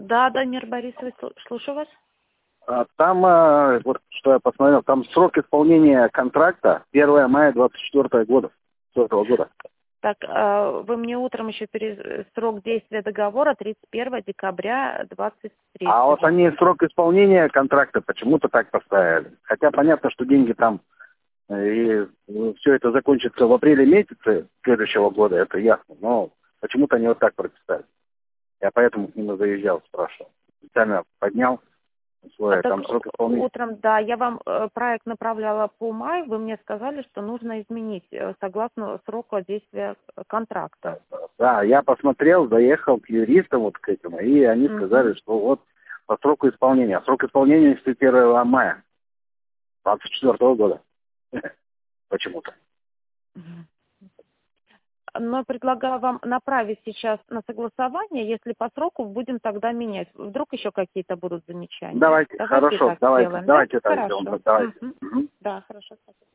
Да, Дамир Борисович, слушаю вас. Там, вот что я посмотрел, там срок исполнения контракта 1 мая 24 года. 4 года. Так, вы мне утром еще срок действия договора 31 декабря 23. А вот они срок исполнения контракта почему-то так поставили. Хотя понятно, что деньги там, и все это закончится в апреле месяце следующего года, это ясно. Но почему-то они вот так прописали. Я поэтому к ним и заезжал, спрашивал. Специально поднял условия, там срок исполнения. Утром, да, я вам проект направляла по маю, вы мне сказали, что нужно изменить согласно сроку действия контракта. Да, я посмотрел, заехал к юристам вот к этому, и они сказали, что вот по сроку исполнения. А срок исполнения 1 мая 24 года. Почему-то. Но предлагаю вам направить сейчас на согласование, если по сроку будем тогда менять. Вдруг еще какие-то будут замечания. Давайте, хорошо, так давайте, сделаем, давайте да? так Хорошо. сделаем. Давайте. Да, хорошо. Спасибо.